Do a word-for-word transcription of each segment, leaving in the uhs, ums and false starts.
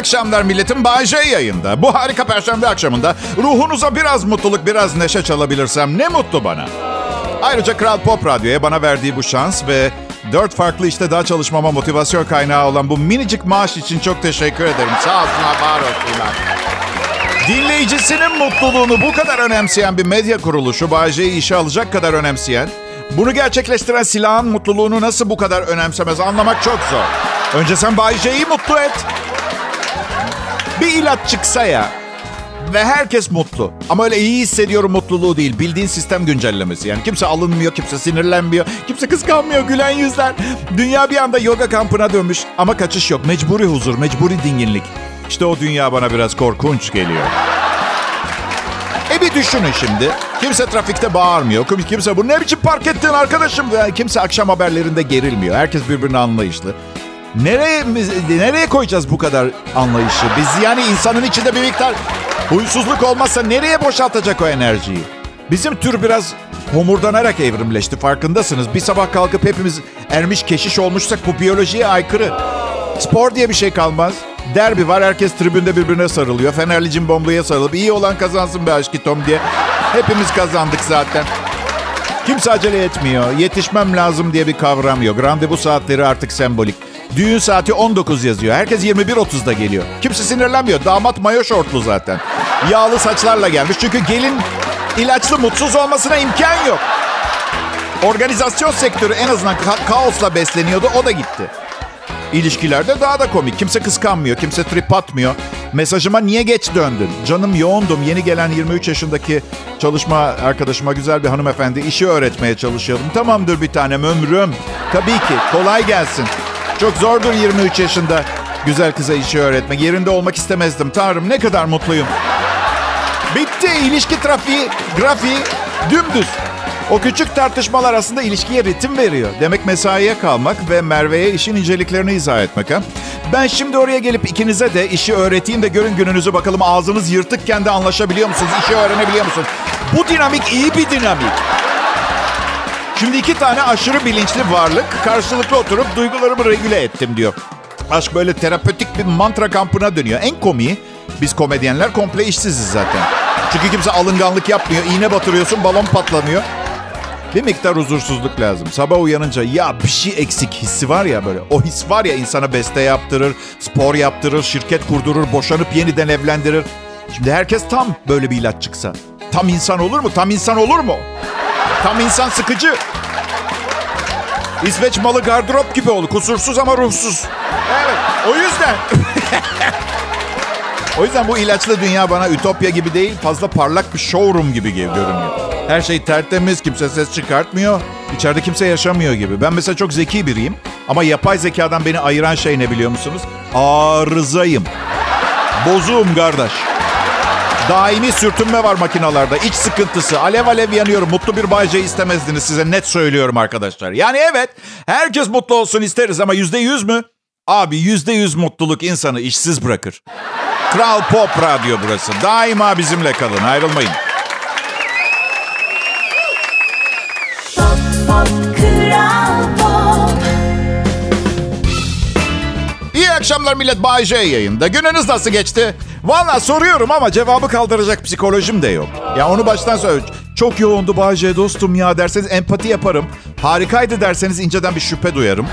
akşamlar milletim. Bay J yayında. Bu harika perşembe akşamında ruhunuza biraz mutluluk, biraz neşe çalabilirsem ne mutlu bana. Ayrıca Kral Pop Radyo'ya bana verdiği bu şans ve dört farklı işte daha çalışmama motivasyon kaynağı olan bu minicik maaş için çok teşekkür ederim. Sağ olsunlar, var olsunlar. Dinleyicisinin mutluluğunu bu kadar önemseyen bir medya kuruluşu Bay J'yi işe alacak kadar önemseyen, bunu gerçekleştiren silahın mutluluğunu nasıl bu kadar önemsemez anlamak çok zor. Önce sen Bay J'yi mutlu et. Bir ilaç çıksa ya ve herkes mutlu. Ama öyle iyi hissediyorum mutluluğu değil. Bildiğin sistem güncellemesi. Yani kimse alınmıyor, kimse sinirlenmiyor, kimse kıskanmıyor, gülen yüzler. Dünya bir anda yoga kampına dönmüş ama kaçış yok. Mecburi huzur, mecburi dinginlik. İşte o dünya bana biraz korkunç geliyor. E bir düşünün şimdi. Kimse trafikte bağırmıyor. Kimse bu ne biçim park ettin arkadaşım? Yani kimse akşam haberlerinde gerilmiyor. Herkes birbirine anlayışlı. Nereye, nereye koyacağız bu kadar anlayışı? Biz yani insanın içinde bir miktar huysuzluk olmazsa nereye boşaltacak o enerjiyi? Bizim tür biraz homurdanarak evrimleşti, farkındasınız. Bir sabah kalkıp hepimiz ermiş keşiş olmuşsak bu biyolojiye aykırı. Spor diye bir şey kalmaz. Derbi var, herkes tribünde birbirine sarılıyor. Fenerli Cimbomlu'ya sarılıp iyi olan kazansın be aşkitom diye. Hepimiz kazandık zaten. Kimse acele etmiyor. Yetişmem lazım diye bir kavram yok. Randevu saatleri artık sembolik. Düğün saati on dokuz yazıyor. Herkes yirmi bir otuzda geliyor. Kimse sinirlenmiyor. Damat mayo şortlu zaten. Yağlı saçlarla gelmiş. Çünkü gelin ilaçlı mutsuz olmasına imkan yok. Organizasyon sektörü en azından ka- kaosla besleniyordu. O da gitti. İlişkilerde daha da komik. Kimse kıskanmıyor. Kimse trip atmıyor. Mesajıma niye geç döndün? Canım yoğundum. Yeni gelen yirmi üç yaşındaki çalışma arkadaşıma, güzel bir hanımefendi, işi öğretmeye çalışıyordum. Tamamdır bir tanem, ömrüm. Tabii ki. Kolay gelsin. Çok zordur yirmi üç yaşında güzel kıza işi öğretmek. Yerinde olmak istemezdim. Tanrım ne kadar mutluyum. Bitti. İlişki trafiği, grafiği dümdüz. O küçük tartışmalar aslında ilişkiye ritim veriyor. Demek mesaiye kalmak ve Merve'ye işin inceliklerini izah etmek ha. Ben şimdi oraya gelip ikinize de işi öğreteyim de görün gününüzü bakalım, ağzınız yırtıkken de anlaşabiliyor musunuz? İşi öğrenebiliyor musunuz? Bu dinamik iyi bir dinamik. Şimdi iki tane aşırı bilinçli varlık karşılıklı oturup duygularımı regüle ettim diyor. Aşk böyle terapötik bir mantra kampına dönüyor. En komiği biz komedyenler komple işsiziz zaten. Çünkü kimse alınganlık yapmıyor. İğne batırıyorsun, balon patlanıyor. Bir miktar huzursuzluk lazım. Sabah uyanınca ya bir şey eksik hissi var ya böyle. O his var ya, insana beste yaptırır, spor yaptırır, şirket kurdurur, boşanıp yeniden evlendirir. Şimdi herkes tam böyle bir ilaç çıksa. Tam insan olur mu? Tam insan olur mu? Tam insan sıkıcı. İsveç malı gardırop gibi oldu. Kusursuz ama ruhsuz. Evet. O yüzden. O yüzden bu ilaçlı dünya bana ütopya gibi değil, fazla parlak bir showroom gibi görünüyor. Her şey tertemiz, kimse ses çıkartmıyor. İçeride kimse yaşamıyor gibi. Ben mesela çok zeki biriyim. Ama yapay zekadan beni ayıran şey ne biliyor musunuz? Arızayım. Bozuğum kardeş. Daimi sürtünme var makinalarda. İç sıkıntısı. Alev alev yanıyorum. Mutlu bir Bay J istemezdiniz, size net söylüyorum arkadaşlar. Yani evet, herkes mutlu olsun isteriz ama yüzde yüz mü? Abi yüzde yüz mutluluk insanı işsiz bırakır. Kral Pop Radyo burası. Daima bizimle kalın. Ayrılmayın. Pop, pop, Kral Pop. İyi akşamlar millet, Bay J yayında. Gününüz nasıl geçti? Valla soruyorum ama cevabı kaldıracak psikolojim de yok. Ya onu baştan söyle. Çok yoğundu Bay J dostum ya derseniz empati yaparım. Harikaydı derseniz inceden bir şüphe duyarım.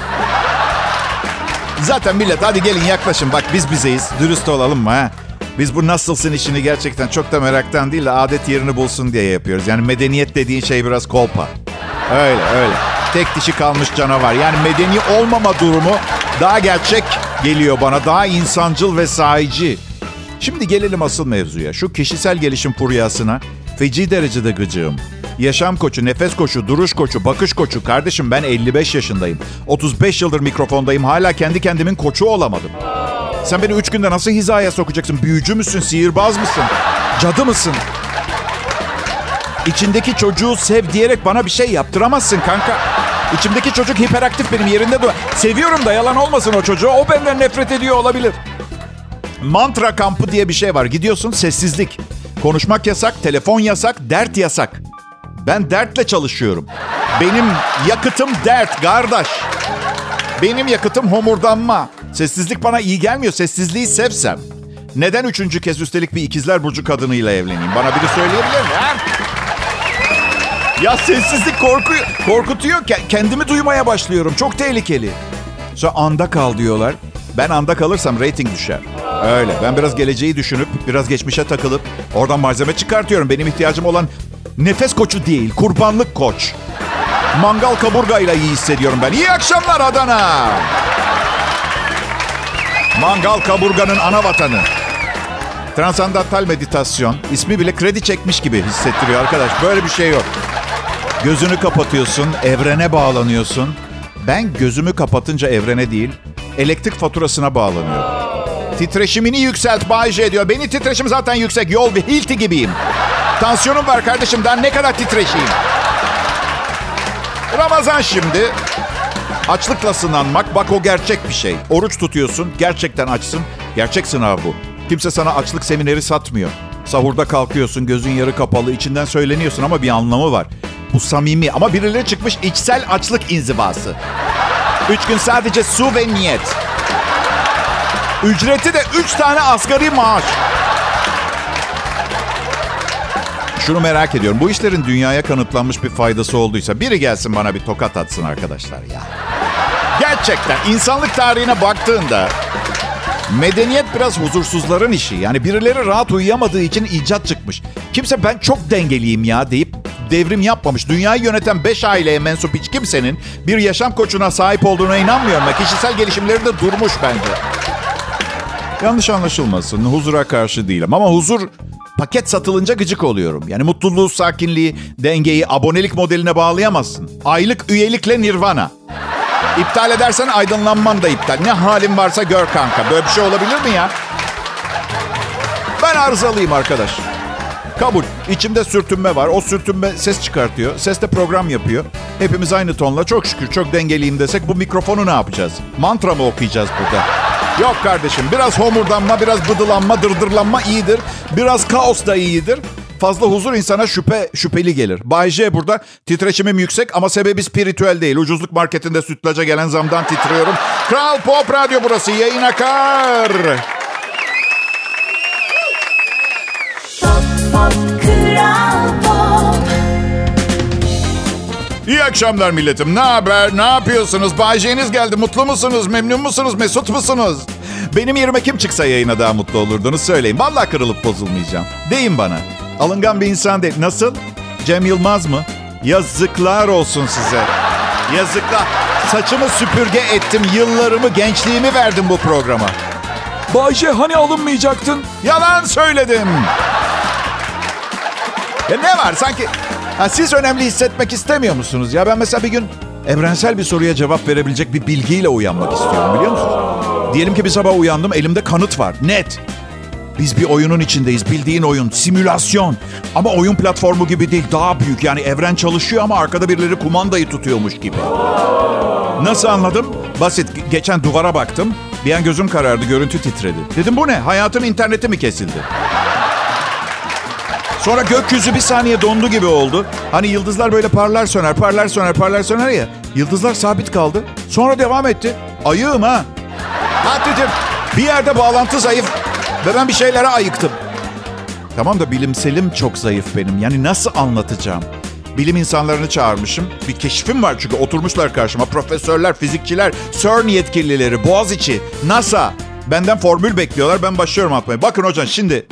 Zaten millet hadi gelin yaklaşın. Bak biz bizeyiz. Dürüst olalım mı ha? Biz bu nasılsın işini gerçekten çok da meraktan değil de adet yerini bulsun diye yapıyoruz. Yani medeniyet dediğin şey biraz kolpa. Öyle öyle. Tek dişi kalmış canavar. Yani medeni olmama durumu daha gerçek geliyor bana. Daha insancıl ve sahici. Şimdi gelelim asıl mevzuya. Şu kişisel gelişim furyasına feci derecede gıcığım. Yaşam koçu, nefes koçu, duruş koçu, bakış koçu. Kardeşim ben elli beş yaşındayım. otuz beş yıldır mikrofondayım. Hala kendi kendimin koçu olamadım. Sen beni üç günde nasıl hizaya sokacaksın? Büyücü müsün? Sihirbaz mısın? Cadı mısın? İçindeki çocuğu sev diyerek bana bir şey yaptıramazsın kanka. İçimdeki çocuk hiperaktif, benim yerinde dur. Seviyorum da yalan olmasın o çocuğu. O benden nefret ediyor olabilir. Mantra kampı diye bir şey var. Gidiyorsun, sessizlik. Konuşmak yasak, telefon yasak, dert yasak. Ben dertle çalışıyorum. Benim yakıtım dert kardeş. Benim yakıtım homurdanma. Sessizlik bana iyi gelmiyor. Sessizliği sevsem neden üçüncü kez üstelik bir ikizler burcu kadınıyla evleneyim? Bana biri söyleyebilir mi? Ha? Ya sessizlik korku, korkutuyor. Kendimi duymaya başlıyorum. Çok tehlikeli. Sonra anda kal diyorlar. Ben anda kalırsam reyting düşer. Öyle. Ben biraz geleceği düşünüp, biraz geçmişe takılıp oradan malzeme çıkartıyorum. Benim ihtiyacım olan nefes koçu değil, kurbanlık koç. Mangal kaburgayla iyi hissediyorum ben. İyi akşamlar Adana. Mangal kaburganın ana vatanı. Transandantal meditasyon. İsmi bile kredi çekmiş gibi hissettiriyor arkadaş. Böyle bir şey yok. Gözünü kapatıyorsun, evrene bağlanıyorsun. Ben gözümü kapatınca evrene değil, elektrik faturasına bağlanıyorum. Titreşimini yükselt Bay J diyor. Benim titreşim zaten yüksek. Yol bir hilti gibiyim. Tansiyonum var kardeşim. Daha ne kadar titreşeyim? Ramazan şimdi. Açlıkla sınanmak. Bak o gerçek bir şey. Oruç tutuyorsun. Gerçekten açsın. Gerçek sınav bu. Kimse sana açlık semineri satmıyor. Sahurda kalkıyorsun. Gözün yarı kapalı. İçinden söyleniyorsun ama bir anlamı var. Bu samimi. Ama birileri çıkmış içsel açlık inzivası. Üç gün sadece su ve niyet. Ücreti de üç tane asgari maaş. Şunu merak ediyorum. Bu işlerin dünyaya kanıtlanmış bir faydası olduysa biri gelsin bana bir tokat atsın arkadaşlar ya. Gerçekten insanlık tarihine baktığında medeniyet biraz huzursuzların işi. Yani birileri rahat uyuyamadığı için icat çıkmış. Kimse ben çok dengeliyim ya deyip devrim yapmamış. Dünyayı yöneten beş aileye mensup hiç kimsenin bir yaşam koçuna sahip olduğuna inanmıyorum. Ve kişisel gelişimleri de durmuş bence. Yanlış anlaşılmasın. Huzura karşı değilim. Ama huzur paket satılınca gıcık oluyorum. Yani mutluluğu, sakinliği, dengeyi abonelik modeline bağlayamazsın. Aylık üyelikle nirvana. İptal edersen aydınlanman da iptal. Ne halin varsa gör kanka. Böyle bir şey olabilir mi ya? Ben arızalıyım arkadaş. Kabul. İçimde sürtünme var. O sürtünme ses çıkartıyor. Ses de program yapıyor. Hepimiz aynı tonla çok şükür çok dengeliyim desek bu mikrofonu ne yapacağız? Mantra mı okuyacağız burada? Yok kardeşim. Biraz homurdanma, biraz bıdılanma, dırdırlanma iyidir. Biraz kaos da iyidir. Fazla huzur insana şüphe şüpheli gelir. Bay J burada. Titreşimim yüksek ama sebebi spiritüel değil. Ucuzluk marketinde sütlaca gelen zamdan titriyorum. Kral Pop Radyo burası. Yayın akar. İyi akşamlar milletim. Ne haber? Ne yapıyorsunuz? Bay J'niz geldi. Mutlu musunuz? Memnun musunuz? Mesut musunuz? Benim yerime kim çıksa yayına daha mutlu olurdunuz söyleyin. Vallahi kırılıp bozulmayacağım. Deyin bana. Alıngan bir insan değil. Nasıl? Cem Yılmaz mı? Yazıklar olsun size. Yazıklar. Saçımı süpürge ettim. Yıllarımı, gençliğimi verdim bu programa. Bay J hani alınmayacaktın? Yalan söyledim. Ya ne var sanki... Ha, siz önemli hissetmek istemiyor musunuz? Ya ben mesela bir gün evrensel bir soruya cevap verebilecek bir bilgiyle uyanmak istiyorum biliyor musunuz? Diyelim ki bir sabah uyandım, elimde kanıt var. Net. Biz bir oyunun içindeyiz. Bildiğin oyun. Simülasyon. Ama oyun platformu gibi değil. Daha büyük. Yani evren çalışıyor ama arkada birileri kumandayı tutuyormuş gibi. Nasıl anladım? Basit. Geçen duvara baktım. Bir an gözüm karardı. Görüntü titredi. Dedim bu ne? Hayatın interneti mi kesildi? Sonra gökyüzü bir saniye dondu gibi oldu. Hani yıldızlar böyle parlar söner, parlar söner, parlar söner ya. Yıldızlar sabit kaldı. Sonra devam etti. Ayığım ha. Ha dedim. Bir yerde bağlantı zayıf. Ve ben bir şeylere ayıktım. Tamam da bilimselim çok zayıf benim. Yani nasıl anlatacağım? Bilim insanlarını çağırmışım. Bir keşfim var çünkü oturmuşlar karşıma. Profesörler, fizikçiler, CERN yetkilileri, Boğaziçi, NASA. Benden formül bekliyorlar. Ben başlıyorum atmaya. Bakın hocam şimdi...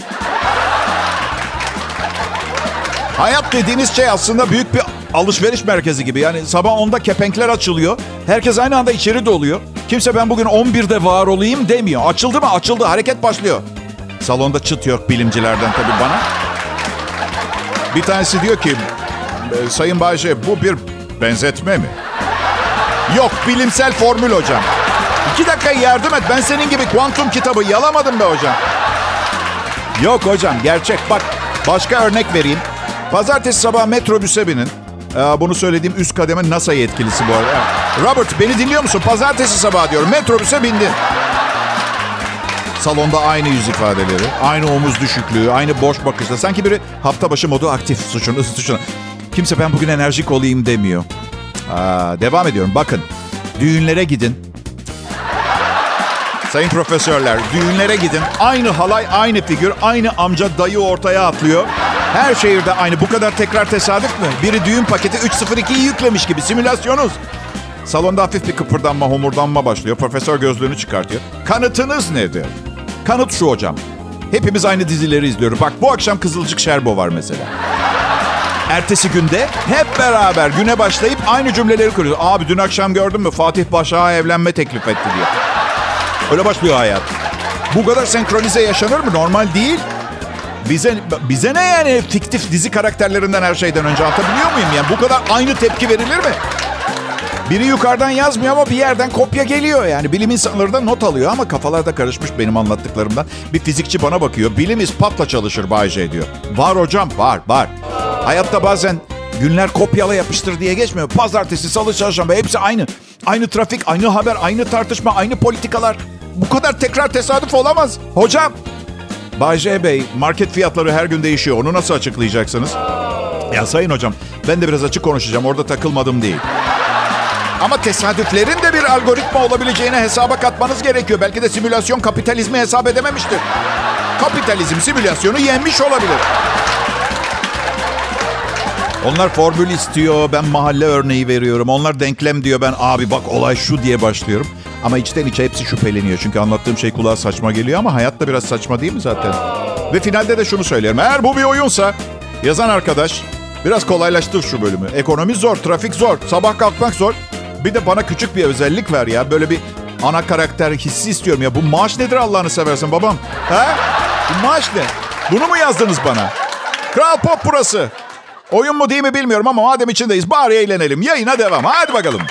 Hayat dediğiniz şey aslında büyük bir alışveriş merkezi gibi. Yani sabah onda kepenkler açılıyor. Herkes aynı anda içeri doluyor. Kimse ben bugün on birde var olayım demiyor. Açıldı mı? Açıldı. Hareket başlıyor. Salonda çıt yok bilimcilerden tabii bana. Bir tanesi diyor ki, Sayın Bayce bu bir benzetme mi? Yok, bilimsel formül hocam. İki dakika yardım et. Ben senin gibi kuantum kitabı yalamadım be hocam. Yok hocam, gerçek. Bak, başka örnek vereyim. Pazartesi sabah metrobüse binin. Ee, bunu söylediğim üst kademe NASA yetkilisi bu arada. Robert, beni dinliyor musun? Pazartesi sabah diyorum. Metrobüse bindin. Salonda aynı yüz ifadeleri, aynı omuz düşüklüğü, aynı boş bakışla. Sanki biri hafta başı modu aktif suçunu suçunu. Kimse ben bugün enerjik olayım demiyor. Aa, devam ediyorum. Bakın, düğünlere gidin. Sayın profesörler, düğünlere gidin. Aynı halay, aynı figür, aynı amca dayı ortaya atlıyor. Her şehirde aynı. Bu kadar tekrar tesadüf mü? Biri düğün paketi üç sıfır ikiyi yüklemiş gibi. Simülasyonuz. Salonda hafif bir kıpırdanma, homurdanma başlıyor. Profesör gözlüğünü çıkartıyor. Kanıtınız nedir? Kanıt şu hocam. Hepimiz aynı dizileri izliyoruz. Bak bu akşam Kızılcık Şerbo var mesela. Ertesi günde hep beraber güne başlayıp aynı cümleleri kuruyoruz. Abi dün akşam gördün mü Fatih Başak'a evlenme teklif etti diye. Öyle başlıyor hayat. Bu kadar senkronize yaşanır mı? Normal değil. Bize bize ne yani fiktif dizi karakterlerinden her şeyden önce anlatabiliyor muyum? Yani bu kadar aynı tepki verilir mi? Biri yukarıdan yazmıyor ama bir yerden kopya geliyor yani. Bilim insanları da not alıyor ama kafalarda karışmış benim anlattıklarımdan. Bir fizikçi bana bakıyor. Bilim ispatla çalışır Bay J diyor. Var hocam, var, var. Hayatta bazen günler kopyala yapıştır diye geçmiyor. Pazartesi, salı, çarşamba hepsi aynı. Aynı trafik, aynı haber, aynı tartışma, aynı politikalar. Bu kadar tekrar tesadüf olamaz. Hocam. Bay J Bey, market fiyatları her gün değişiyor. Onu nasıl açıklayacaksınız? Ya sayın hocam, ben de biraz açık konuşacağım. Orada takılmadım değil. Ama tesadüflerin de bir algoritma olabileceğini hesaba katmanız gerekiyor. Belki de simülasyon kapitalizmi hesap edememiştir. Kapitalizm simülasyonu yenmiş olabilir. Onlar formül istiyor, ben mahalle örneği veriyorum. Onlar denklem diyor, ben abi bak olay şu diye başlıyorum. Ama içten içe hepsi şüpheleniyor. Çünkü anlattığım şey kulağa saçma geliyor ama hayat da biraz saçma değil mi zaten? Ve finalde de şunu söylerim. Eğer bu bir oyunsa yazan arkadaş biraz kolaylaştır şu bölümü. Ekonomi zor, trafik zor, sabah kalkmak zor. Bir de bana küçük bir özellik ver ya. Böyle bir ana karakter hissi istiyorum ya. Bu maaş nedir Allah'ını seversen babam? He? Bu maaş ne? Bunu mu yazdınız bana? Kral Pop burası. Oyun mu değil mi bilmiyorum ama madem içindeyiz bari eğlenelim. Yayına devam. Hadi bakalım.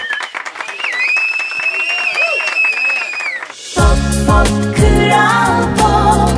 Pop, pop, Kral Pop.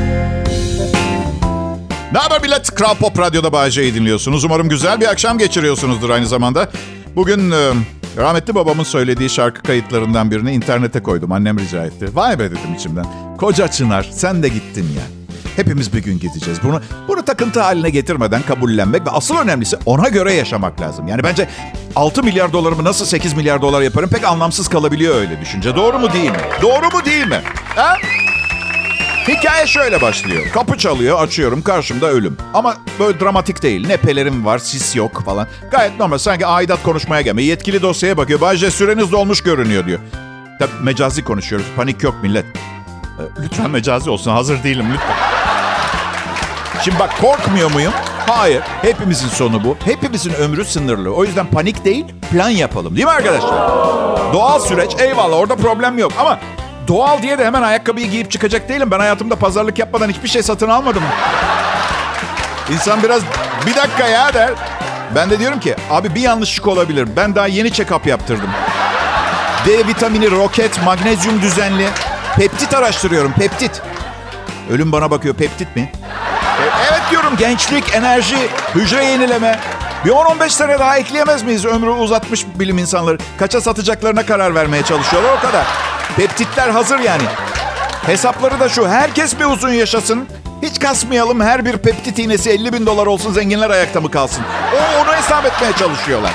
Ne haber millet? Kral Pop Radyo'da Bay J'yi dinliyorsunuz. Umarım güzel bir akşam geçiriyorsunuzdur aynı zamanda. Bugün e, rahmetli babamın söylediği şarkı kayıtlarından birini internete koydum. Annem rica etti. Vay be dedim içimden. Koca Çınar sen de gittin ya. Hepimiz bir gün gideceğiz. Bunu bunu takıntı haline getirmeden kabullenmek ve asıl önemlisi ona göre yaşamak lazım. Yani bence altı milyar dolarımı nasıl sekiz milyar dolar yaparım pek anlamsız kalabiliyor öyle düşünce. Doğru mu değil mi? Doğru mu değil mi? Ha? Hikaye şöyle başlıyor. Kapı çalıyor, açıyorum. Karşımda ölüm. Ama böyle dramatik değil. Ne pelerin var, sis yok falan. Gayet normal. Sanki aidat konuşmaya gelme. Yetkili dosyaya bakıyor. Bay J süreniz dolmuş görünüyor diyor. Tabii mecazi konuşuyoruz. Panik yok millet. Lütfen mecazi olsun. Hazır değilim lütfen. Şimdi bak korkmuyor muyum? Hayır. Hepimizin sonu bu. Hepimizin ömrü sınırlı. O yüzden panik değil, plan yapalım. Değil mi arkadaşlar? Doğal süreç eyvallah orada problem yok. Ama doğal diye de hemen ayakkabıyı giyip çıkacak değilim. Ben hayatımda pazarlık yapmadan hiçbir şey satın almadım. İnsan biraz bir dakika ya der. Ben de diyorum ki abi bir yanlışlık olabilir. Ben daha yeni check-up yaptırdım. D vitamini, roket, magnezyum düzenli. Peptit araştırıyorum, peptit. Ölüm bana bakıyor, peptit mi? Evet diyorum, gençlik, enerji, hücre yenileme. Bir on on beş sene daha ekleyemez miyiz? Ömrü uzatmış bilim insanları. Kaça satacaklarına karar vermeye çalışıyorlar, o kadar. Peptitler hazır yani. Hesapları da şu, herkes bir uzun yaşasın. Hiç kasmayalım, her bir peptit iğnesi elli bin dolar olsun, zenginler ayakta mı kalsın? O onu hesap etmeye çalışıyorlar.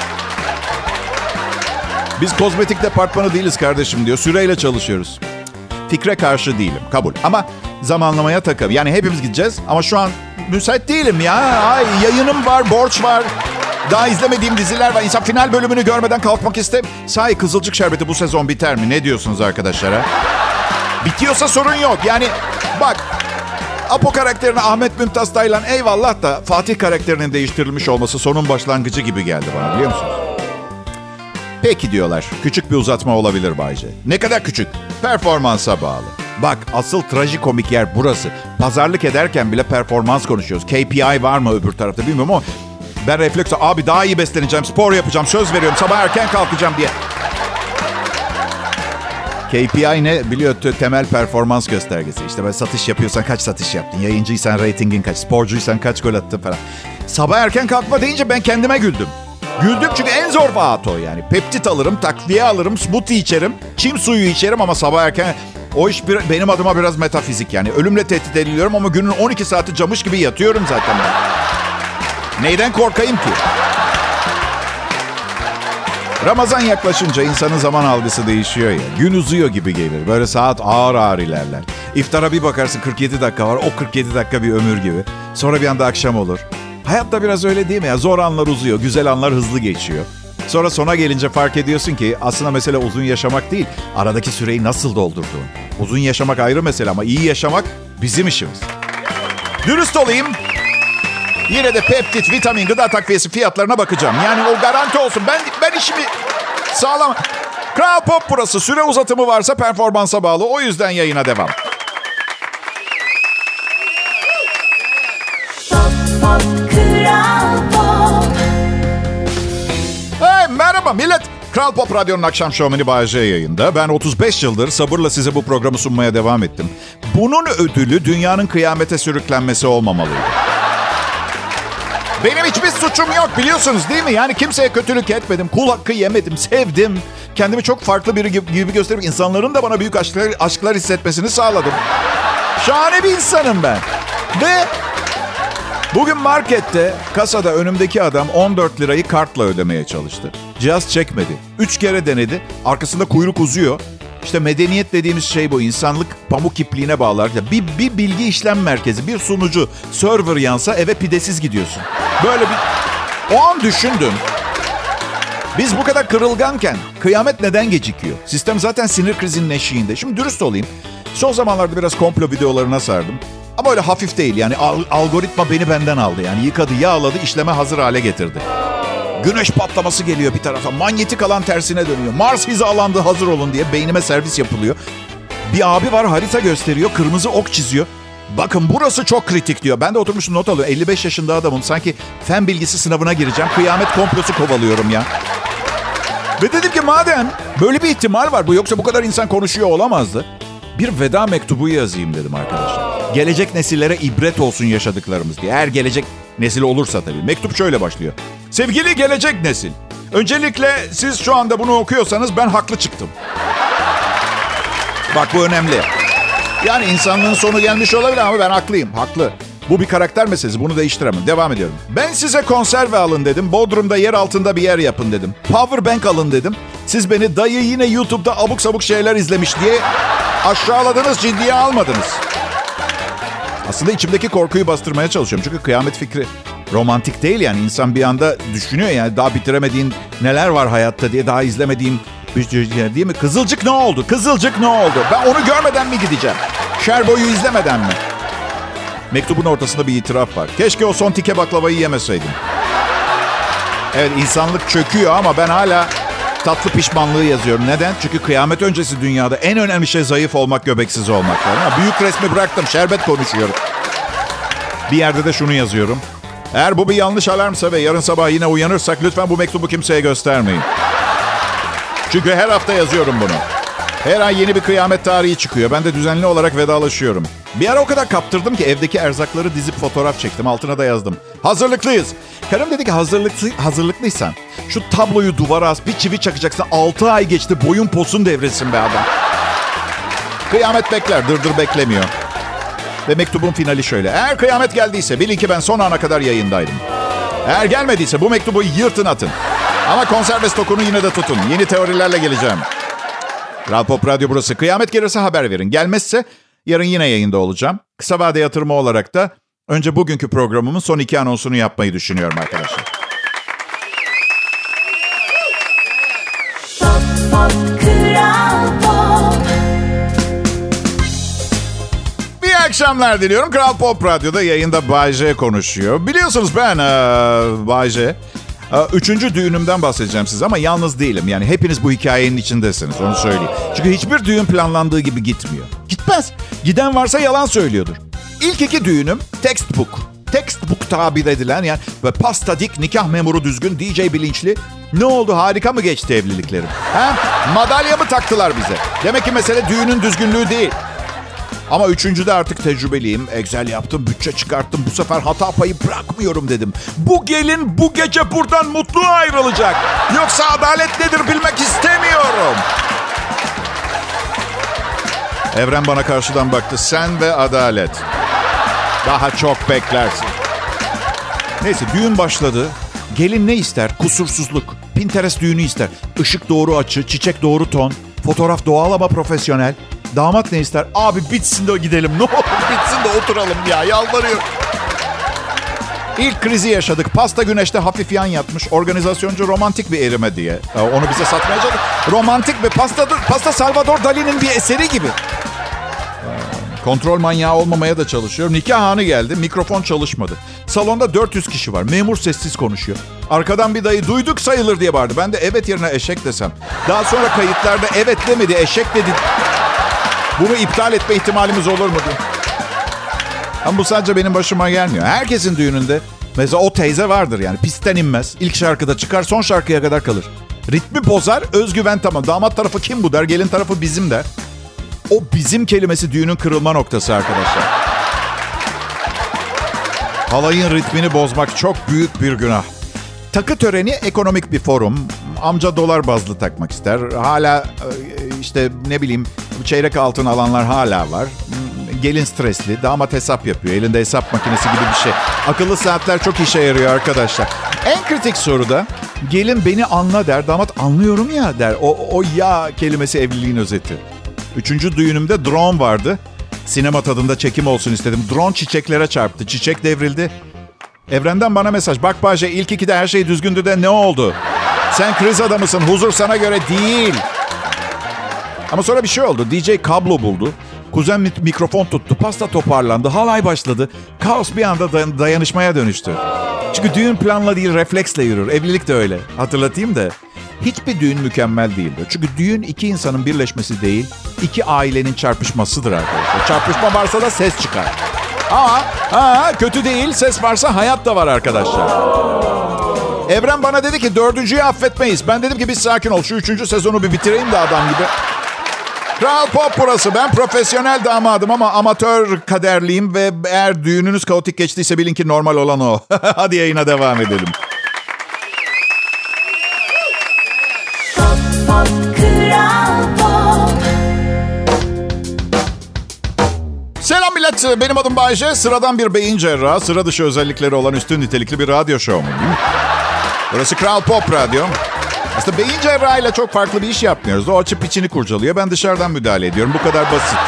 Biz kozmetik departmanı değiliz kardeşim diyor. Süreyle çalışıyoruz. Fikre karşı değilim. Kabul. Ama zamanlamaya takım. Yani hepimiz gideceğiz ama şu an müsait değilim ya. Ay, yayınım var, borç var. Daha izlemediğim diziler var. İnsan final bölümünü görmeden kalkmak istemiyor. Sahi Kızılcık Şerbeti bu sezon biter mi? Ne diyorsunuz arkadaşlar ha? Bitiyorsa sorun yok. Yani bak Apo karakterine Ahmet Mümtaz Taylan eyvallah da Fatih karakterinin değiştirilmiş olması sonun başlangıcı gibi geldi bana, biliyor musunuz? Peki diyorlar. Küçük bir uzatma olabilir Bay J. Ne kadar küçük? Performansa bağlı. Bak asıl trajikomik yer burası. Pazarlık ederken bile performans konuşuyoruz. K P I var mı öbür tarafta bilmiyorum ama ben refleksle abi daha iyi besleneceğim, spor yapacağım, söz veriyorum, sabah erken kalkacağım diye. K P I ne? Biliyor, temel performans göstergesi. İşte ben satış yapıyorsan kaç satış yaptın? Yayıncıysan reytingin kaç? Sporcuysan kaç gol attın falan. Sabah erken kalkma deyince ben kendime güldüm. Güldüm çünkü en zor vaat o yani. Peptit alırım, takviye alırım, smoothie içerim, çim suyu içerim ama sabah erken... O iş bir, benim adıma biraz metafizik yani. Ölümle tehdit ediliyorum ama günün on iki saati camış gibi yatıyorum zaten ben. Neyden korkayım ki? Ramazan yaklaşınca insanın zaman algısı değişiyor ya. Gün uzuyor gibi gelir. Böyle saat ağır ağır ilerler. İftara bir bakarsın kırk yedi dakika var. O kırk yedi dakika bir ömür gibi. Sonra bir anda akşam olur. Hayat da biraz öyle değil mi ya? Zor anlar uzuyor, güzel anlar hızlı geçiyor. Sonra sona gelince fark ediyorsun ki aslında mesele uzun yaşamak değil. Aradaki süreyi nasıl doldurduğun. Uzun yaşamak ayrı mesele ama iyi yaşamak bizim işimiz. Dürüst olayım. Yine de peptit, vitamin, gıda takviyesi fiyatlarına bakacağım. Yani o garanti olsun. Ben ben işimi sağlam... Kral Pop burası. Süre uzatımı varsa performansa bağlı. O yüzden yayına devam. Pop, pop, Kral Pop. Hey, merhaba millet. Kral Pop Radyo'nun akşam şovmeni Bay J yayında. Ben otuz beş yıldır sabırla size bu programı sunmaya devam ettim. Bunun ödülü dünyanın kıyamete sürüklenmesi olmamalıydı. Benim hiçbir suçum yok biliyorsunuz değil mi? Yani kimseye kötülük etmedim, kul hakkı yemedim, sevdim. Kendimi çok farklı biri gibi gösterip insanların da bana büyük aşklar, aşklar hissetmesini sağladım. Şahane bir insanım ben. Ve bugün markette kasada önümdeki adam on dört lirayı kartla ödemeye çalıştı. Cihaz çekmedi. Üç kere denedi. Arkasında kuyruk uzuyor. İşte medeniyet dediğimiz şey bu. İnsanlık pamuk ipliğine bağlar. Bir, bir bilgi işlem merkezi, bir sunucu, server yansa eve pidesiz gidiyorsun. Böyle bir... O an düşündüm. Biz bu kadar kırılganken kıyamet neden gecikiyor? Sistem zaten sinir krizinin eşiğinde. Şimdi dürüst olayım. Son zamanlarda biraz komplo videolarına sardım. Ama öyle hafif değil. Yani al- algoritma beni benden aldı. Yani yıkadı, yağladı, işleme hazır hale getirdi. Güneş patlaması geliyor bir tarafa. Manyetik alan tersine dönüyor. Mars hizalandı, hazır olun diye beynime servis yapılıyor. Bir abi var, harita gösteriyor. Kırmızı ok çiziyor. Bakın burası çok kritik diyor. Ben de oturmuşum not alıyorum. elli beş yaşında adamım. Sanki fen bilgisi sınavına gireceğim. Kıyamet komplosu kovalıyorum ya. Ve dedim ki madem böyle bir ihtimal var bu, yoksa bu kadar insan konuşuyor olamazdı. Bir veda mektubu yazayım dedim arkadaşlar. Gelecek nesillere ibret olsun yaşadıklarımız diye. Eğer gelecek nesil olursa tabii. Mektup şöyle başlıyor. Sevgili gelecek nesil. Öncelikle siz şu anda bunu okuyorsanız ben haklı çıktım. Bak bu önemli. Yani insanlığın sonu gelmiş olabilir ama ben haklıyım. Haklı. Bu bir karakter meselesi. Bunu değiştiremem. Devam ediyorum. Ben size konserve alın dedim. Bodrum'da yer altında bir yer yapın dedim. Power bank alın dedim. Siz beni dayı yine YouTube'da abuk sabuk şeyler izlemiş diye aşağıladınız, ciddiye almadınız. Aslında içimdeki korkuyu bastırmaya çalışıyorum. Çünkü kıyamet fikri romantik değil yani. İnsan bir anda düşünüyor yani daha bitiremediğin neler var hayatta diye, daha izlemediğim değil mi? Kızılcık ne oldu? Kızılcık ne oldu? Ben onu görmeden mi gideceğim? Şerbo'yu izlemeden mi? Mektubun ortasında bir itiraf var. Keşke o son tike baklavayı yemeseydim. Evet, insanlık çöküyor ama ben hala tatlı pişmanlığı yazıyorum. Neden? Çünkü kıyamet öncesi dünyada en önemli şey zayıf olmak, göbeksiz olmak. Ha, büyük resmi bıraktım, şerbet konuşuyorum. Bir yerde de şunu yazıyorum. Eğer bu bir yanlış alarmsa ve yarın sabah yine uyanırsak lütfen bu mektubu kimseye göstermeyin. Çünkü her hafta yazıyorum bunu. Her ay yeni bir kıyamet tarihi çıkıyor. Ben de düzenli olarak vedalaşıyorum. Bir ara o kadar kaptırdım ki evdeki erzakları dizip fotoğraf çektim. Altına da yazdım. Hazırlıklıyız. Karım dedi ki hazırlıklı, hazırlıklıysan şu tabloyu duvara as, bir çivi çakacaksın. altı ay geçti, boyun posun devresin be adam. Kıyamet bekler, dırdır beklemiyor. Ve mektubun finali şöyle. Eğer kıyamet geldiyse bilin ki ben son ana kadar yayındaydım. Eğer gelmediyse bu mektubu yırtın atın. Ama konserve stokunu yine de tutun. Yeni teorilerle geleceğim. Kral Pop Radyo burası. Kıyamet gelirse haber verin. Gelmezse yarın yine yayında olacağım. Kısa vade yatırımı olarak da önce bugünkü programımın son iki anonsunu yapmayı düşünüyorum arkadaşlar. Pop, pop, Kral Pop. İyi akşamlar diliyorum. Kral Pop Radyo'da yayında Bay J konuşuyor. Biliyorsunuz ben ee, Bay J. Üçüncü düğünümden bahsedeceğim size ama yalnız değilim. Yani hepiniz bu hikayenin içindesiniz, onu söyleyeyim. Çünkü hiçbir düğün planlandığı gibi gitmiyor. Gitmez. Giden varsa yalan söylüyordur. İlk iki düğünüm textbook. Textbook tabir edilen yani ve pasta dik, nikah memuru düzgün, D J bilinçli. Ne oldu, harika mı geçti evliliklerim? Ha? Madalya mı taktılar bize? Demek ki mesele düğünün düzgünlüğü değil. Ama üçüncüde artık tecrübeliyim. Excel yaptım, bütçe çıkarttım. Bu sefer hata payı bırakmıyorum dedim. Bu gelin bu gece buradan mutlu ayrılacak. Yoksa adalet nedir bilmek istemiyorum. Evren bana karşıdan baktı. Sen ve adalet. Daha çok beklersin. Neyse düğün başladı. Gelin ne ister? Kusursuzluk. Pinterest düğünü ister. Işık doğru açı, çiçek doğru ton, fotoğraf doğal ama profesyonel. Damat ne ister? Abi bitsin de gidelim. Ne olur bitsin de oturalım ya. Yalvarıyorum. İlk krizi yaşadık. Pasta güneşte hafif yan yatmış. Organizasyoncu romantik bir erime diye. Onu bize satmaya çalıştı. Romantik bir pasta, pasta Salvador Dali'nin bir eseri gibi. Kontrol manyağı olmamaya da çalışıyorum. Nikah anı geldi. Mikrofon çalışmadı. Salonda dört yüz kişi var. Memur sessiz konuşuyor. Arkadan bir dayı duyduk sayılır diye bağırdı. Ben de evet yerine eşek desem. Daha sonra kayıtlarda evet demedi, eşek dedi. Bunu iptal etme ihtimalimiz olur mu diye. Ama bu sadece benim başıma gelmiyor. Herkesin düğününde mesela o teyze vardır yani. Pistten inmez. İlk şarkıda çıkar, son şarkıya kadar kalır. Ritmi bozar, özgüven tamam. Damat tarafı kim bu der, gelin tarafı bizim der. O bizim kelimesi düğünün kırılma noktası arkadaşlar. Halayın ritmini bozmak çok büyük bir günah. Takı töreni ekonomik bir forum. Amca dolar bazlı takmak ister. Hala işte ne bileyim çeyrek altın alanlar hala var. Gelin stresli, damat hesap yapıyor. Elinde hesap makinesi gibi bir şey. Akıllı saatler çok işe yarıyor arkadaşlar. En kritik soruda gelin beni anla der. Damat anlıyorum ya der. O, o ya kelimesi evliliğin özeti. Üçüncü düğünümde drone vardı. Sinema tadında çekim olsun istedim. Drone çiçeklere çarptı. Çiçek devrildi. Evrenden bana mesaj. Bak Bahçe ilk ikide her şey düzgündü de ne oldu? Sen kriz adamısın. Huzur sana göre değil. Ama sonra bir şey oldu. D J kablo buldu. Kuzen mikrofon tuttu. Pasta toparlandı. Halay başladı. Kaos bir anda day- dayanışmaya dönüştü. Çünkü düğün planla değil refleksle yürür. Evlilik de öyle. Hatırlatayım da. Hiçbir düğün mükemmel değildir. Çünkü düğün iki insanın birleşmesi değil, iki ailenin çarpışmasıdır arkadaşlar. Çarpışma varsa da ses çıkar. Ama aa, kötü değil, ses varsa hayat da var arkadaşlar. Evren bana dedi ki dördüncüyü affetmeyiz. Ben dedim ki biz sakin ol. Şu üçüncü sezonu bir bitireyim de adam gibi. Kral Pop burası. Ben profesyonel damadım ama amatör kaderliyim ve eğer düğününüz kaotik geçtiyse bilin ki normal olan o. Hadi yayına devam edelim. Selam millet. Benim adım Bayce. Sıradan bir beyin cerrahı. Sıra dışı özellikleri olan üstün nitelikli bir radyo şovmeniyim. Burası Kral Pop Radyo. Aslında beyin cerrahıyla çok farklı bir iş yapmıyoruz. O açıp içini kurcalıyor. Ben dışarıdan müdahale ediyorum. Bu kadar basit.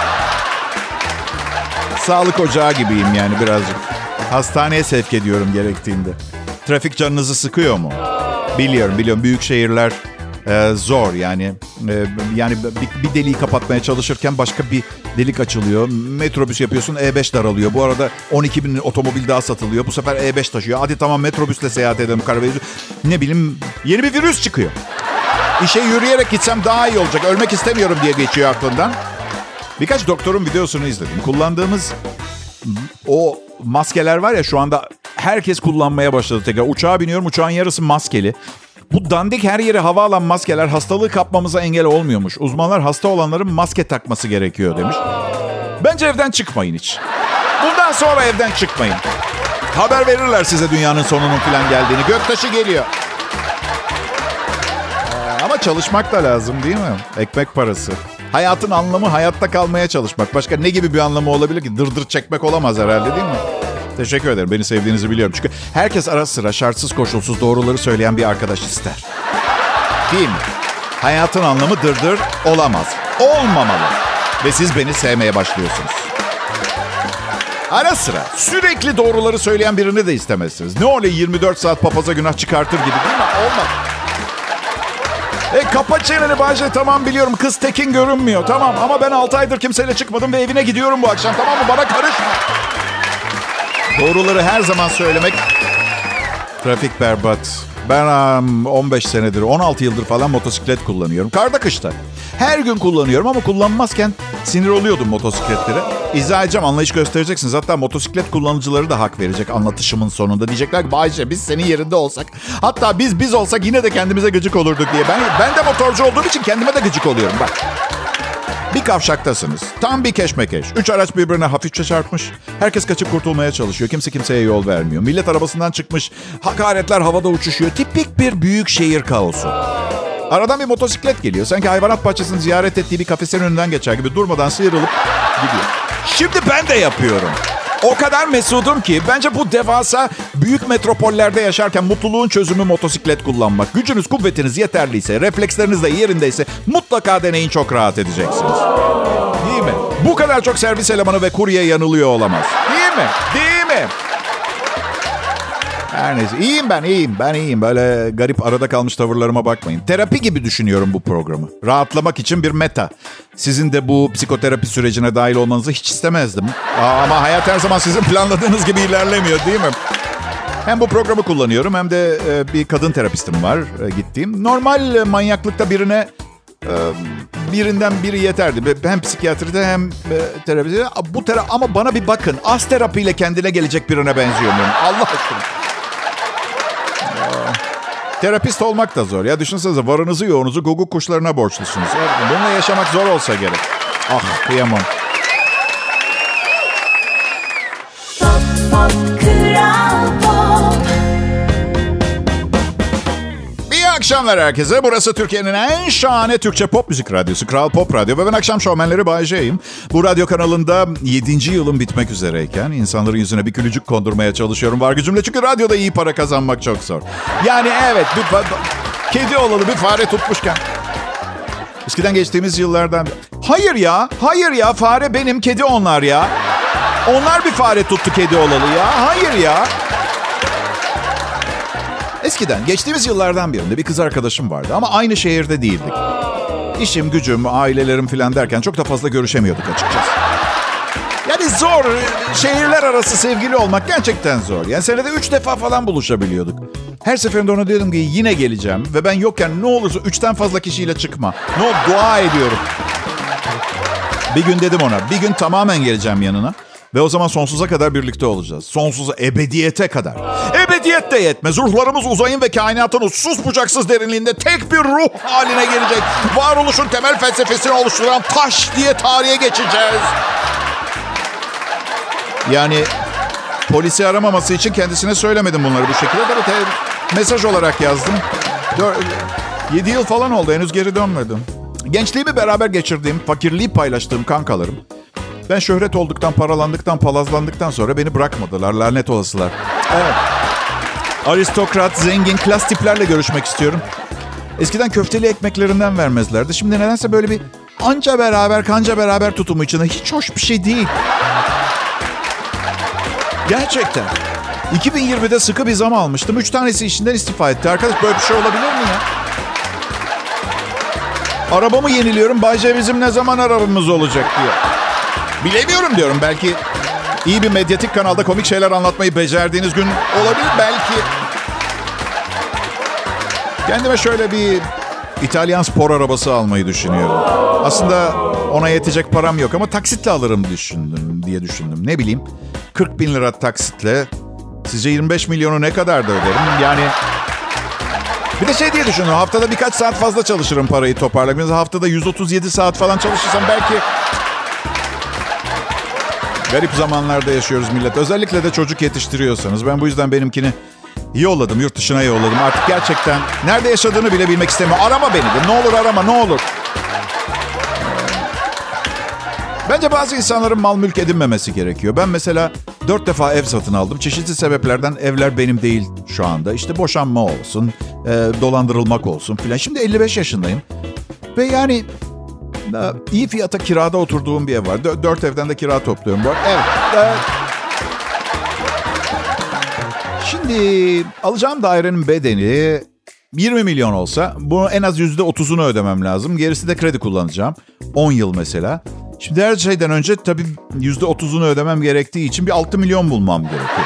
Sağlık ocağı gibiyim yani birazcık. Hastaneye sevk ediyorum gerektiğinde. Trafik canınızı sıkıyor mu? Biliyorum biliyorum. Büyük şehirler e, zor yani. E, yani bir, bir deliği kapatmaya çalışırken başka bir delik açılıyor. Metrobüs yapıyorsun E beş daralıyor. Bu arada on iki bin otomobil daha satılıyor. Bu sefer E beş taşıyor. Hadi tamam metrobüsle seyahat edelim. Ne bileyim yeni bir virüs çıkıyor. İşe yürüyerek gitsem daha iyi olacak. Ölmek istemiyorum diye geçiyor aklımdan. Birkaç doktorun videosunu izledim. Kullandığımız o maskeler var ya şu anda herkes kullanmaya başladı tekrar. Uçağa biniyorum uçağın yarısı maskeli. Bu dandik her yere hava alan maskeler hastalığı kapmamıza engel olmuyormuş. Uzmanlar hasta olanların maske takması gerekiyor demiş. Bence evden çıkmayın hiç. Bundan sonra evden çıkmayın. Haber verirler size dünyanın sonunun falan geldiğini. Göktaşı geliyor. Ee, ama çalışmak da lazım değil mi? Ekmek parası. Hayatın anlamı hayatta kalmaya çalışmak. Başka ne gibi bir anlamı olabilir ki? Dırdır çekmek olamaz herhalde değil mi? Teşekkür ederim. Beni sevdiğinizi biliyorum. Çünkü herkes ara sıra şartsız koşulsuz doğruları söyleyen bir arkadaş ister. Değil mi? Hayatın anlamı dırdır olamaz. Olmamalı. Ve siz beni sevmeye başlıyorsunuz. Ara sıra sürekli doğruları söyleyen birini de istemezsiniz. Ne oluyor yirmi dört saat papaza günah çıkartır gibi değil mi? Olmaz. E kapa çeneni Bahçe. Tamam biliyorum kız tekin görünmüyor. Tamam ama ben altı aydır kimseyle çıkmadım ve evine gidiyorum bu akşam. Tamam mı? Bana karışma. Doğruları her zaman söylemek. Trafik berbat. Ben um, on beş senedir, on altı yıldır falan motosiklet kullanıyorum. Karda kışta. Her gün kullanıyorum ama kullanmazken sinir oluyordum motosikletlere. İzah edeceğim, anlayış göstereceksiniz. Hatta motosiklet kullanıcıları da hak verecek anlatışımın sonunda. Diyecekler ki Bayce biz senin yerinde olsak. Hatta biz biz olsak yine de kendimize gıcık olurduk diye. Ben, ben de motorcu olduğum için kendime de gıcık oluyorum bak. Bir kavşaktasınız. Tam bir keşmekeş. Üç araç birbirine hafifçe çarpmış. Herkes kaçıp kurtulmaya çalışıyor. Kimse kimseye yol vermiyor. Millet arabasından çıkmış. Hakaretler havada uçuşuyor. Tipik bir büyük şehir kaosu. Aradan bir motosiklet geliyor. Sanki hayvanat bahçesini ziyaret ettiği bir kafesin önünden geçer gibi durmadan sıyrılıp gidiyor. Şimdi ben de yapıyorum. O kadar mesudum ki bence bu devasa büyük metropollerde yaşarken mutluluğun çözümü motosiklet kullanmak. Gücünüz, kuvvetiniz yeterliyse, refleksleriniz de yerindeyse mutlaka deneyin, çok rahat edeceksiniz. Değil mi? Bu kadar çok servis elemanı ve kurye yanılıyor olamaz. Değil mi? Değil mi? Her neyse. İyiyim ben, iyiyim. Ben iyiyim. Böyle garip arada kalmış tavırlarıma bakmayın. Terapi gibi düşünüyorum bu programı. Rahatlamak için bir meta. Sizin de bu psikoterapi sürecine dahil olmanızı hiç istemezdim. Aa, ama hayat her zaman sizin planladığınız gibi ilerlemiyor, değil mi? Hem bu programı kullanıyorum hem de e, bir kadın terapistim var e, gittiğim. Normal e, manyaklıkta birine e, birinden biri yeterdi. Hem psikiyatride hem e, terapide. Bu tera ama bana bir bakın. Az terapiyle kendine gelecek birine benziyor muyum? Allah aşkına. Terapist olmak da zor. Ya düşünsenize, varınızı yoğunuzu guguk kuşlarına borçlusunuz. Bununla yaşamak zor olsa gerek. Ah, kıyamam. Pop, pop, Kral Pop. İyi akşamlar herkese. Burası Türkiye'nin en şahane Türkçe pop müzik radyosu Kral Pop Radyo. Ve ben akşam şovmenleri Bay J'yim. Bu radyo kanalında yedinci yılım bitmek üzereyken insanların yüzüne bir gülücük kondurmaya çalışıyorum var gücümle. Çünkü radyoda iyi para kazanmak çok zor. Yani evet, bir kedi olalı bir fare tutmuşken. Eskiden geçtiğimiz yıllardan... Hayır ya, hayır ya, fare benim, kedi onlar ya. Onlar bir fare tuttu kedi olalı ya. Hayır ya. Eskiden, geçtiğimiz yıllardan birinde bir kız arkadaşım vardı ama aynı şehirde değildik. İşim, gücüm, ailelerim falan derken çok da fazla görüşemiyorduk açıkçası. Yani zor, şehirler arası sevgili olmak gerçekten zor. Yani senede üç defa falan buluşabiliyorduk. Her seferinde ona diyordum ki yine geleceğim ve ben yokken ne olursa üçten fazla kişiyle çıkma. Ne olur, dua ediyorum. Bir gün dedim ona, bir gün tamamen geleceğim yanına. Ve o zaman sonsuza kadar birlikte olacağız. Sonsuza, ebediyete kadar. Ebediyet de yetmez. Ruhlarımız uzayın ve kainatın uçsuz bucaksız derinliğinde tek bir ruh haline gelecek. Varoluşun temel felsefesini oluşturan taş diye tarihe geçeceğiz. Yani polisi aramaması için kendisine söylemedim bunları bu şekilde. Da te- mesaj olarak yazdım. Yedi yıl falan oldu, henüz geri dönmedim. Gençliğimi beraber geçirdiğim, fakirliği paylaştığım kankalarım. Ben şöhret olduktan, paralandıktan, palazlandıktan sonra beni bırakmadılar. Lanet olasılar. Evet. Aristokrat, zengin, klas tiplerle görüşmek istiyorum. Eskiden köfteli ekmeklerinden vermezlerdi. Şimdi nedense böyle bir anca beraber, kanca beraber tutumu içinde. Hiç hoş bir şey değil. Gerçekten. iki bin yirmide sıkı bir zam almıştım. Üç tanesi işinden istifa etti. Arkadaş, böyle bir şey olabilir mi ya? Arabamı yeniliyorum. Bay J bizim ne zaman arabamız olacak diyor. Bilemiyorum diyorum. Belki iyi bir medyatik kanalda komik şeyler anlatmayı becerdiğiniz gün olabilir. Belki. Kendime şöyle bir İtalyan spor arabası almayı düşünüyorum. Aslında ona yetecek param yok ama taksitle alırım düşündüm diye düşündüm. Ne bileyim, kırk bin lira taksitle sizce yirmi beş milyonu ne kadar da öderim? Yani bir de şey diye düşündüm. Haftada birkaç saat fazla çalışırım parayı toparlamak. Mesela haftada yüz otuz yedi saat falan çalışırsam belki... Garip zamanlarda yaşıyoruz millet. Özellikle de çocuk yetiştiriyorsanız. Ben bu yüzden benimkini yolladım. Yurt dışına yolladım. Artık gerçekten nerede yaşadığını bile bilmek istemiyorum. Arama beni de. Ne olur arama, ne olur. Bence bazı insanların mal mülk edinmemesi gerekiyor. Ben mesela dört defa ev satın aldım. Çeşitli sebeplerden evler benim değil şu anda. İşte boşanma olsun, e, dolandırılmak olsun filan. Şimdi elli beş yaşındayım. Ve yani... İyi fiyata kirada oturduğum bir ev var. D- dört evden de kira topluyorum. Evet. evet. Şimdi alacağım dairenin bedeni yirmi milyon olsa bunu en az yüzde otuzunu ödemem lazım. Gerisi de kredi kullanacağım. on yıl mesela. Şimdi her şeyden önce tabii yüzde otuzunu ödemem gerektiği için bir altı milyon bulmam gerekiyor.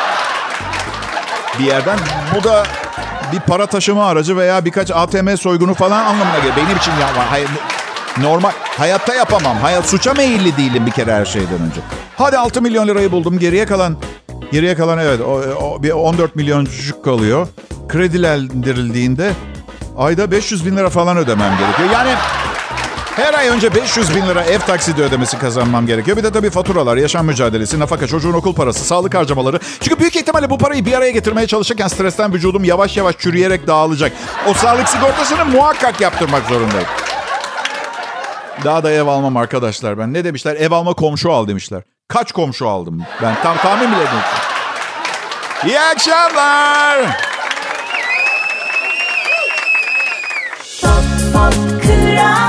Bir yerden. Bu da bir para taşıma aracı veya birkaç A T M soygunu falan anlamına geliyor. Benim için ya hayır. Normal. Hayatta yapamam. Hayat, suça meyilli değilim bir kere her şeyden önce. Hadi altı milyon lirayı buldum. Geriye kalan, geriye kalan evet o, o, bir on dört milyoncuk kalıyor. Kredilendirildiğinde ayda beş yüz bin lira falan ödemem gerekiyor. Yani her ay önce beş yüz bin lira ev taksidi ödemesi kazanmam gerekiyor. Bir de tabii faturalar, yaşam mücadelesi, nafaka, çocuğun okul parası, sağlık harcamaları. Çünkü büyük ihtimalle bu parayı bir araya getirmeye çalışırken stresten vücudum yavaş yavaş çürüyerek dağılacak. O sağlık sigortasını muhakkak yaptırmak zorundayım. Daha da ev almam arkadaşlar ben. Ne demişler? Ev alma komşu al demişler. Kaç komşu aldım ben? Tam tahmin bile edin. İyi akşamlar. Pop pop kral.